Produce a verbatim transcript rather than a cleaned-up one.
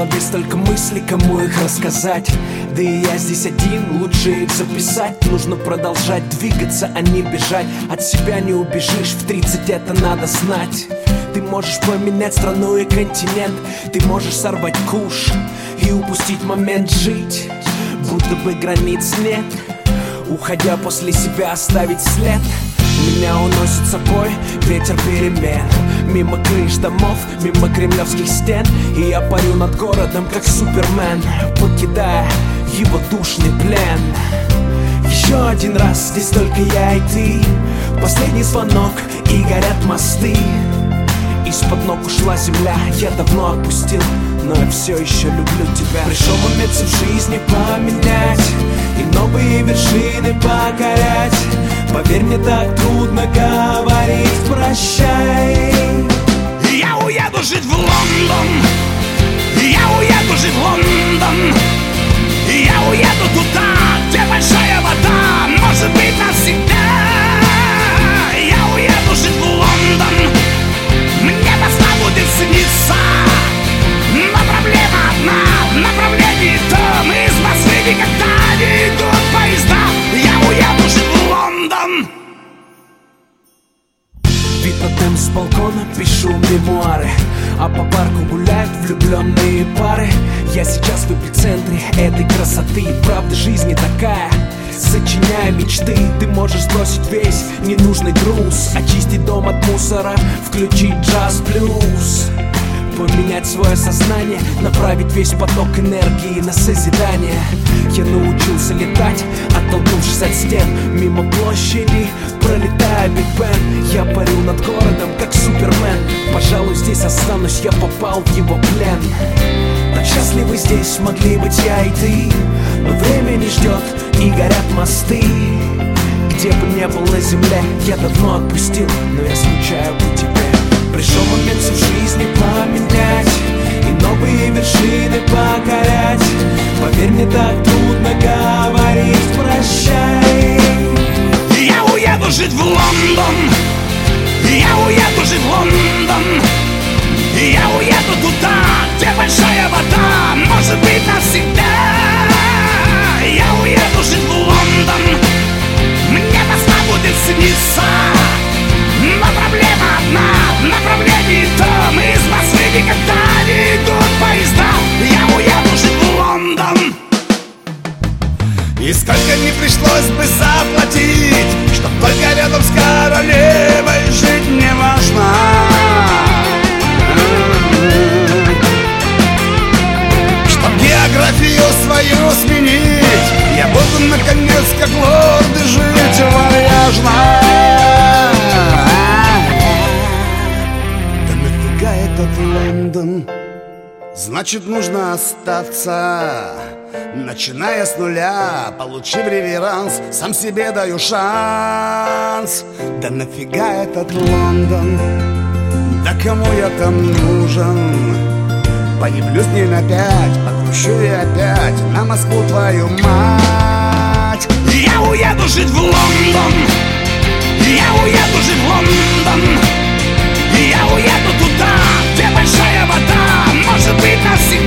голове столько мыслей, кому их рассказать. Да и я здесь один, лучше их записать. Нужно продолжать двигаться, а не бежать. От себя не убежишь, в тридцать это надо знать. Ты можешь поменять страну и континент. Ты можешь сорвать куш и упустить момент жить, будто бы границ нет. Уходя после себя оставить след. Меня уносит с собой ветер перемен. Мимо крыш домов, мимо кремлевских стен. И я парю над городом, как Супермен, покидая его душный плен. Еще один раз, здесь только я и ты. Последний звонок, и горят мосты. Из-под ног ушла земля, я давно отпустил, но я все еще люблю тебя. Пришел момент все в жизни поменять и новые вершины покорять. Поверь, мне так трудно говорить прощай. Я уеду жить в Лондон, я уеду жить в Лондон. Я уеду туда, где большая вода, может быть навсегда. Я уеду жить в Лондон. Мне весна будет сниться, но проблема одна. В направлении том из Москвы никогда не идут поезда. Я уеду жить в Лондон. Вид на Темз с балкона, пишу мемуары, а по парку гуляют влюбленные пары. Я сейчас в эпицентре этой красоты. Правда, жизнь не такая. Сочиняя мечты, ты можешь сбросить весь ненужный груз, очистить дом от мусора, включить джаз-блюз, поменять свое сознание, направить весь поток энергии на созидание. Я научился летать, оттолкнувшись от стен, мимо площади, пролетая Биг Бен. Я парю над городом, как Супермен. Пожалуй, здесь останусь, я попал в его плен. Так счастливы здесь могли быть я и ты, но время не ждет, и горят мосты. Где бы ни был на земле, я давно отпустил, но я скучаю по тебе. Пришел момент все в жизни поменять и новые вершины покорять. Поверь, мне так трудно говорить прощай. Я уеду жить в Лондон, я уеду жить в Лондон. Я уеду туда, где большая вода, может быть навсегда. Я уеду жить в Лондон. Мне весна будет сниться, но проблема одна. В направлении том из Москвы никогда не идут поезда. Я уеду жить в Лондон. И сколько не пришлось бы заплатить, чтоб только рядом с королевой жить не важно. Чтоб географию свою сменить, я буду наконец как лорд жить вальяжно. Да нафига этот Лондон? Значит, нужно остаться. Начиная с нуля, получив реверанс, сам себе даю шанс. Да нафига этот Лондон? Да кому я там нужен? Появлюсь дней на пять, погрущу и опять на Москву твою мать. Я уеду жить в Лондон, я уеду жить в Лондон. Я уеду туда, где большая вода, может быть навсегда.